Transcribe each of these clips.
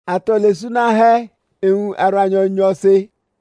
atole suna he ehu aranyo nyose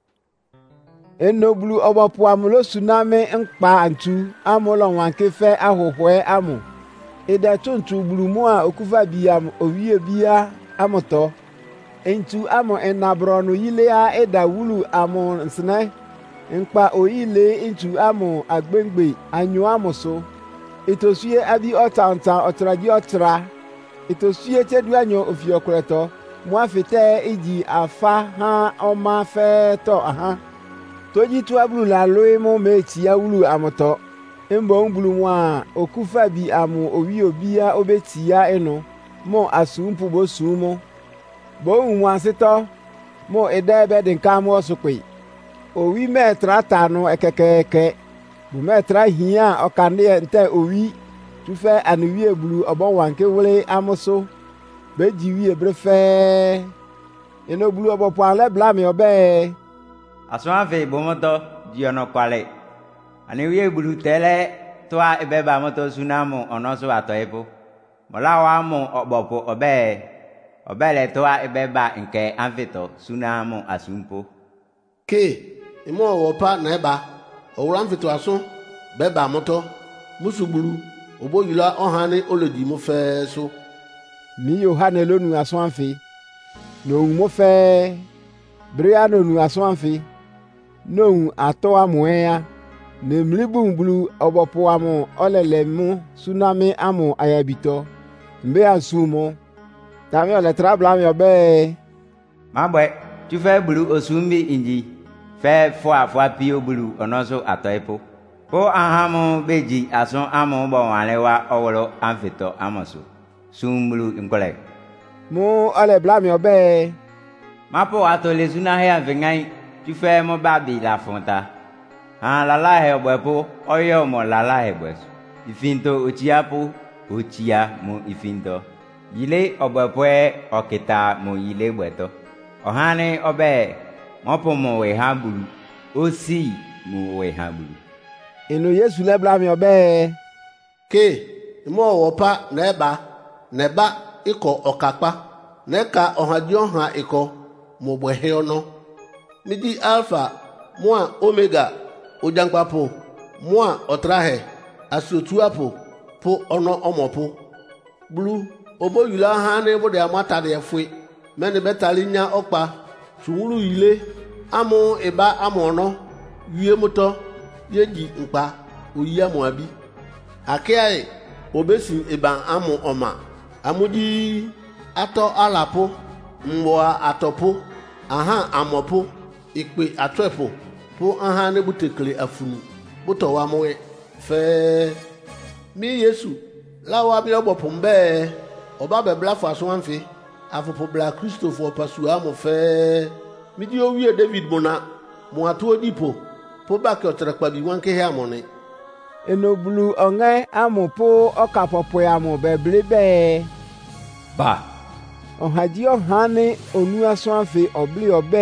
enoblu obopu amulo suname nkpa antu amulo wanke fe ahohwe amu ida tuntu blumu a okuva biam owie bia amoto entu amo enabronu yilea eda wulu amu nsne nkpa oyile intu amu agbengbe anyu amuso itosie abi otanta otraji otra itosie teduanyo ofiokreto muafite iji afa ha oma fe to aha toji tu ablu la loimo mechi ya wulu amoto embo ngbulu nwa okufa bi amu owi obia obeti ya eno mo asumpu bo sumo bo nwa sito mo edebe dinka mo osukwe owi metra tanu ekekeke bu metra hia okande nte owi tufe anuwi ebulu obon wanke wole amoso beji wi ebrefe eno bulu obopo ale blame obe aswafe bomoto diono kwale anuwi ebulu tele toa ebeba moto sunamu onoso atoepo molawa mu obopo obele toa ebeba nke anfito sunamu asumpo ke imo wopa na eba owura mfito aso beba moto musugburu oboyila ohane olodi mo fe so mi Yohane lonu aso anfi no mo fe briano nu aso anfi no ato amoya nemlibu mbulu obopo amu olelemu sunami amu ayabito mbe asumo tami ole trabla mi obe mabwe tufe bulu osumbi inji fe fo pio bulu onoso atoepo po ahamu beji aso amu bo walewa owolo anfito amoso sumbulu nkole mu ole blami obe mapo atole suna he avengai tufe mo babi la fonta lala he obwepo oyo mo lala he bweso ifinto ochia mo ifinto yile obwepo okita mo yile bweto ohane obe mopo mo we habulu osi mo we habulu eno Yesu le blami obe ke mo wopa na eba iko okapa neka ohadio ha iko mo bwehe ono midi alpha moa omega ojankpapo moa otrahe asotuapo po ono omopo blu oboyula ha ne bode amata de efwe meni betalinya okpa sunwuru ile amu eba amono wie moto yeji nkpa oyi amoabi akai obesi eba amu oma amudi ato alapo mboa atopo aha amopo ikpe atwepo po aha ne butekle afunu buto wa moe fe mi Yesu lawa bi obopo mbe oba bebla faso anfe afopo bla Christophe opasu amo fe mi di owie David mona mo ato odipo po ba ke otrekpa bi wanke he amone enobulu onge amopo okapopo amo beblebe ba ohaji ohane onu aso anfe obli obe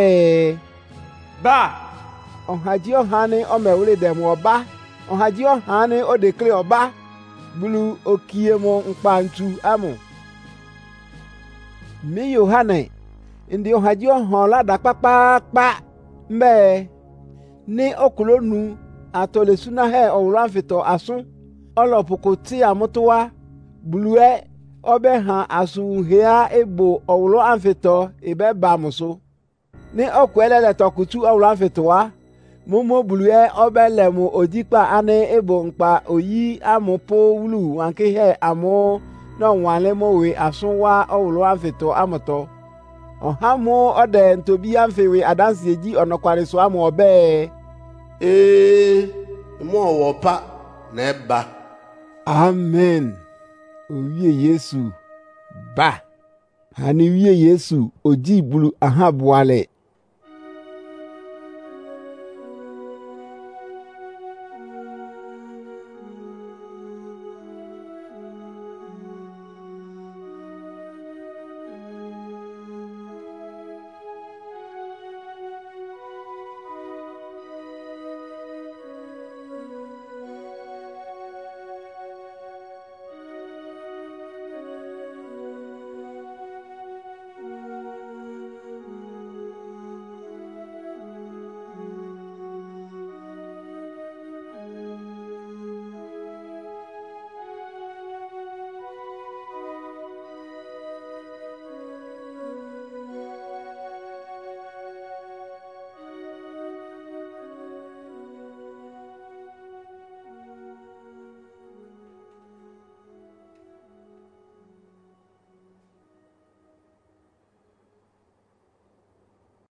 ba ohaji ohane omewule dem oba ohaji ohane odekle oba bulu okiemo nkpantu amu mi Yohane ndi ohaji ohola dakpakpa mbe ni okulonu atole suna he owura mfito asun olopoko ti amutuwa bulue obe ha asun hea ebo owuro amfito ebe bamuso ni okwelele tokutu owura mfito wa mumo bulue obe lemu ojikpa ane ebo nkpa oyi amupo wulu wanke he amu no wanle mowe asun wa owuro amfito amoto ohamu ode ntobi amfewe adansi eji onokware so amu obe mo wopa na eba amen owie Yesu ba hani wie Yesu oji bulu aha buale